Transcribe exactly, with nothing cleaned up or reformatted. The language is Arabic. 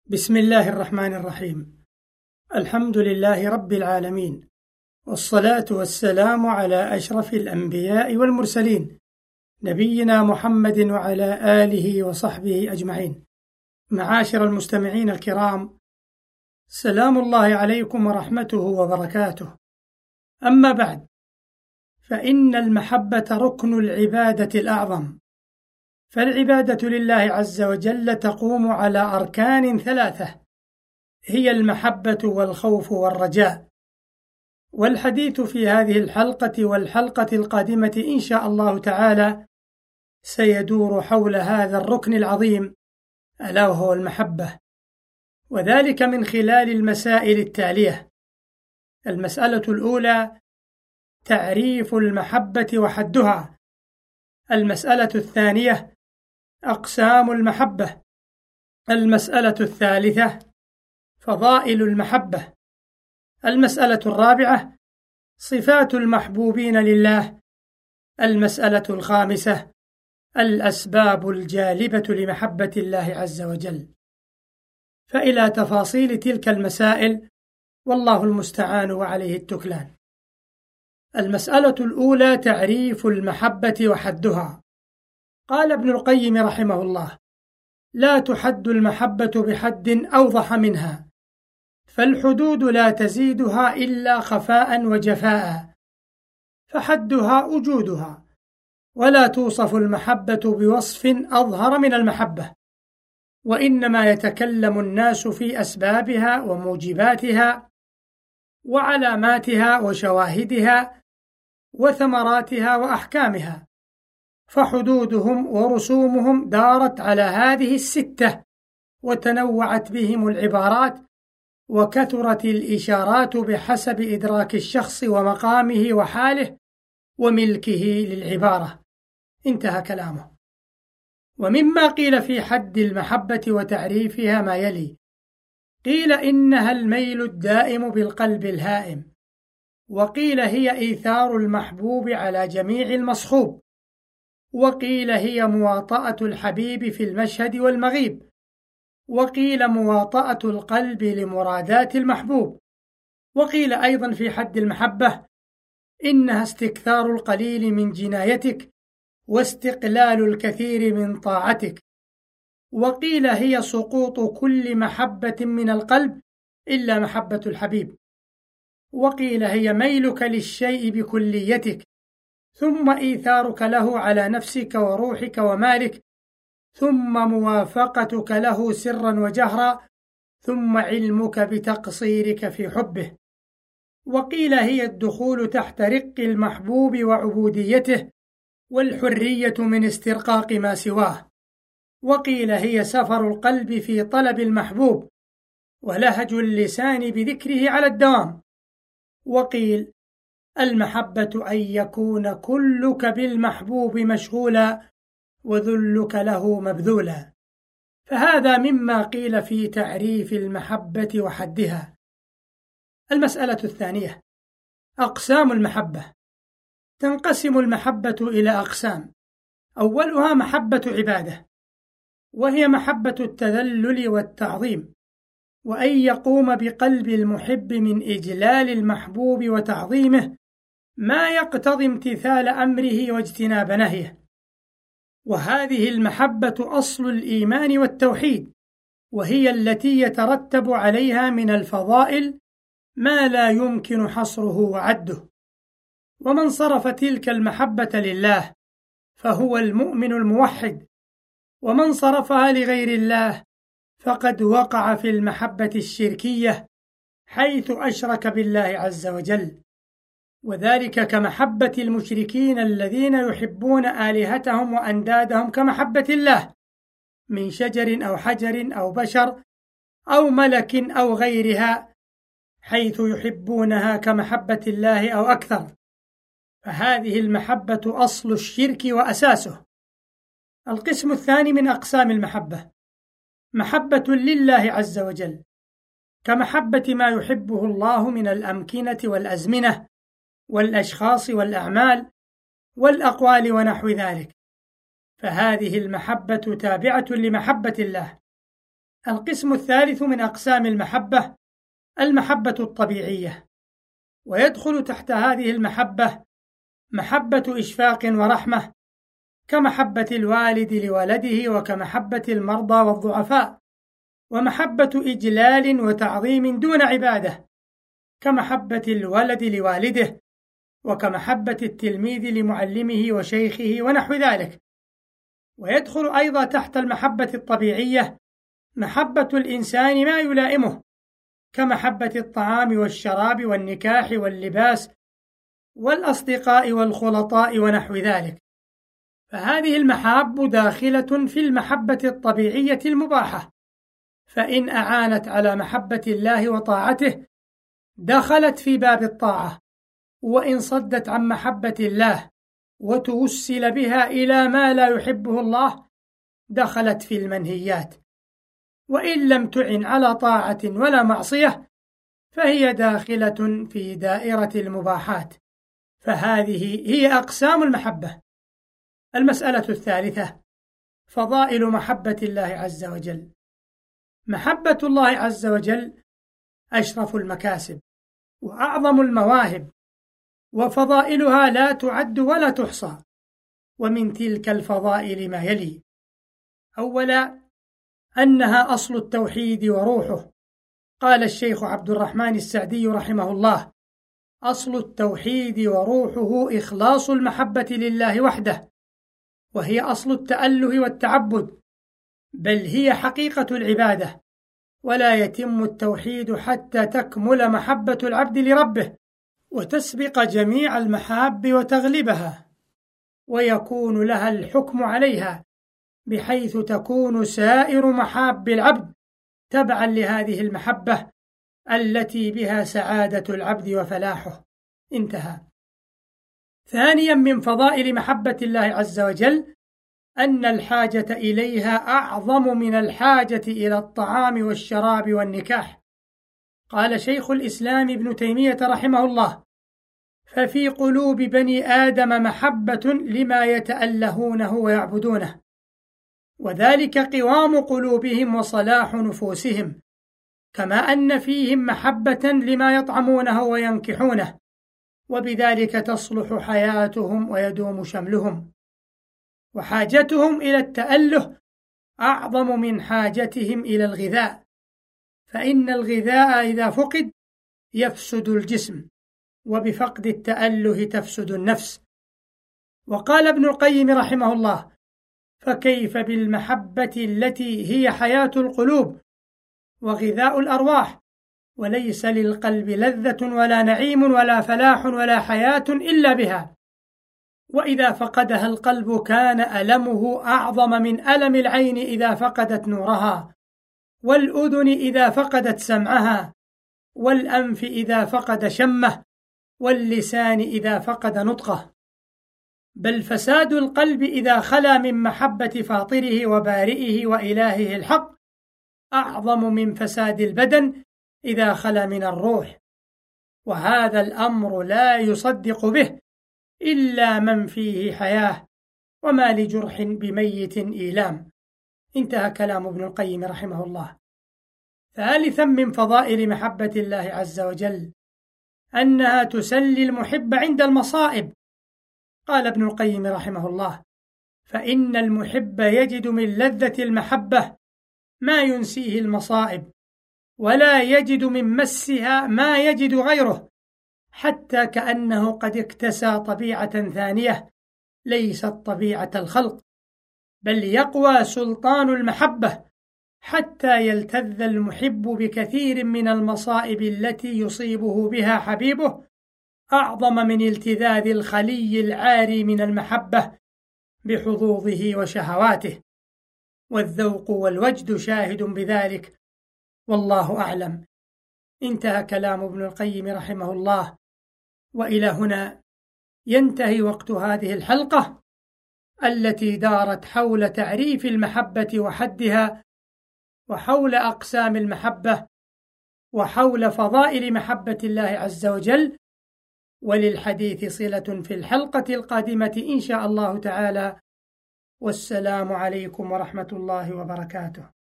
بسم الله الرحمن الرحيم. الحمد لله رب العالمين، والصلاة والسلام على أشرف الأنبياء والمرسلين، نبينا محمد وعلى آله وصحبه أجمعين. معاشر المستمعين الكرام، سلام الله عليكم ورحمته وبركاته. أما بعد، فإن المحبة ركن العبادة الأعظم، فالعبادة لله عز وجل تقوم على أركان ثلاثة، هي المحبة والخوف والرجاء. والحديث في هذه الحلقة والحلقة القادمة إن شاء الله تعالى سيدور حول هذا الركن العظيم، ألا وهو المحبة، وذلك من خلال المسائل التالية. المسألة الأولى: تعريف المحبة وحدها. المسألة الثانية: أقسام المحبة. المسألة الثالثة: فضائل المحبة. المسألة الرابعة: صفات المحبوبين لله. المسألة الخامسة: الأسباب الجالبة لمحبة الله عز وجل. فإلى تفاصيل تلك المسائل، والله المستعان وعليه التكلان. المسألة الأولى: تعريف المحبة وحدها. قال ابن القيم رحمه الله: لا تحد المحبة بحد أوضح منها، فالحدود لا تزيدها إلا خفاء وجفاء، فحدها وجودها، ولا توصف المحبة بوصف أظهر من المحبة، وإنما يتكلم الناس في أسبابها وموجباتها وعلاماتها وشواهدها وثمراتها وأحكامها، فحدودهم ورسومهم دارت على هذه الستة، وتنوعت بهم العبارات، وكثرت الإشارات بحسب إدراك الشخص ومقامه وحاله وملكه للعبارة. انتهى كلامه. ومما قيل في حد المحبة وتعريفها ما يلي: قيل إنها الميل الدائم بالقلب الهائم، وقيل هي إيثار المحبوب على جميع المصحوب، وقيل هي مواطأة الحبيب في المشهد والمغيب، وقيل مواطأة القلب لمرادات المحبوب، وقيل أيضا في حد المحبة إنها استكثار القليل من جنايتك واستقلال الكثير من طاعتك، وقيل هي سقوط كل محبة من القلب إلا محبة الحبيب، وقيل هي ميلك للشيء بكليتك، ثم إيثارك له على نفسك وروحك ومالك، ثم موافقتك له سرا وجهرا، ثم علمك بتقصيرك في حبه، وقيل هي الدخول تحت رق المحبوب وعبوديته والحرية من استرقاق ما سواه، وقيل هي سفر القلب في طلب المحبوب ولهج اللسان بذكره على الدوام، وقيل المحبة أن يكون كلك بالمحبوب مشغولا وذلك له مبذولا. فهذا مما قيل في تعريف المحبة وحدها. المسألة الثانية: أقسام المحبة. تنقسم المحبة إلى أقسام. أولها محبة عبادة، وهي محبة التذلل والتعظيم، وأن يقوم بقلب المحب من إجلال المحبوب وتعظيمه ما يقتضي امتثال أمره واجتناب نهيه. وهذه المحبة أصل الإيمان والتوحيد، وهي التي يترتب عليها من الفضائل ما لا يمكن حصره وعده. ومن صرف تلك المحبة لله فهو المؤمن الموحد، ومن صرفها لغير الله فقد وقع في المحبة الشركية حيث أشرك بالله عز وجل، وذلك كمحبة المشركين الذين يحبون آلهتهم وأندادهم كمحبة الله من شجر أو حجر أو بشر أو ملك أو غيرها، حيث يحبونها كمحبة الله أو أكثر. فهذه المحبة أصل الشرك وأساسه. القسم الثاني من أقسام المحبة: محبة لله عز وجل، كمحبة ما يحبه الله من الأمكنة والأزمنة والأشخاص والأعمال والأقوال ونحو ذلك، فهذه المحبة تابعة لمحبة الله، القسم الثالث من أقسام المحبة المحبة الطبيعية، ويدخل تحت هذه المحبة محبة إشفاق ورحمة، كمحبة الوالد لولده، وكمحبة المرضى والضعفاء، ومحبة إجلال وتعظيم دون عبادة، كمحبة الولد لوالده، وكمحبة التلميذ لمعلمه وشيخه ونحو ذلك. ويدخل أيضا تحت المحبة الطبيعية محبة الإنسان ما يلائمه، كمحبة الطعام والشراب والنكاح واللباس والأصدقاء والخلطاء ونحو ذلك. فهذه المحاب داخلة في المحبة الطبيعية المباحة، فإن أعانت على محبة الله وطاعته دخلت في باب الطاعة، وإن صدت عن محبة الله وتوسل بها إلى ما لا يحبه الله دخلت في المنهيات، وإن لم تعن على طاعة ولا معصية فهي داخلة في دائرة المباحات. فهذه هي أقسام المحبة. المسألة الثالثة: فضائل محبة الله عز وجل. محبة الله عز وجل أشرف المكاسب وأعظم المواهب، وفضائلها لا تعد ولا تحصى. ومن تلك الفضائل ما يلي: أولا، أنها أصل التوحيد وروحه. قال الشيخ عبد الرحمن السعدي رحمه الله: أصل التوحيد وروحه إخلاص المحبة لله وحده، وهي أصل التأله والتعبد، بل هي حقيقة العبادة. ولا يتم التوحيد حتى تكمل محبة العبد لربه وتسبق جميع المحاب وتغلبها، ويكون لها الحكم عليها، بحيث تكون سائر محاب العبد تبعا لهذه المحبة التي بها سعادة العبد وفلاحه. انتهى. ثانيا، من فضائل محبة الله عز وجل أن الحاجة إليها أعظم من الحاجة إلى الطعام والشراب والنكاح. قال شيخ الإسلام ابن تيمية رحمه الله: ففي قلوب بني آدم محبة لما يتألهونه ويعبدونه، وذلك قوام قلوبهم وصلاح نفوسهم، كما أن فيهم محبة لما يطعمونه وينكحونه، وبذلك تصلح حياتهم ويدوم شملهم. وحاجتهم إلى التأله أعظم من حاجتهم إلى الغذاء، فإن الغذاء إذا فقد يفسد الجسم، وبفقد التأله تفسد النفس. وقال ابن القيم رحمه الله: فكيف بالمحبة التي هي حياة القلوب وغذاء الأرواح، وليس للقلب لذة ولا نعيم ولا فلاح ولا حياة إلا بها، وإذا فقدها القلب كان ألمه أعظم من ألم العين إذا فقدت نورها، والأذن إذا فقدت سمعها، والأنف إذا فقد شمه، واللسان إذا فقد نطقه. بل فساد القلب إذا خلا من محبة فاطره وبارئه وإلهه الحق أعظم من فساد البدن إذا خلا من الروح، وهذا الأمر لا يصدق به إلا من فيه حياة، وما لجرح بميت إيلام. انتهى كلام ابن القيم رحمه الله. ثالثا، من فضائل محبة الله عز وجل أنها تسلي المحب عند المصائب. قال ابن القيم رحمه الله: فإن المحب يجد من لذة المحبة ما ينسيه المصائب، ولا يجد من مسها ما يجد غيره، حتى كأنه قد اكتسى طبيعة ثانية ليست طبيعة الخلق، بل يقوى سلطان المحبة حتى يلتذ المحب بكثير من المصائب التي يصيبه بها حبيبه أعظم من التذاذ الخلي العاري من المحبة بحظوظه وشهواته، والذوق والوجد شاهد بذلك، والله أعلم. انتهى كلام ابن القيم رحمه الله. وإلى هنا ينتهي وقت هذه الحلقة التي دارت حول تعريف المحبة وحدها، وحول أقسام المحبة، وحول فضائل محبة الله عز وجل. وللحديث صلة في الحلقة القادمة إن شاء الله تعالى. والسلام عليكم ورحمة الله وبركاته.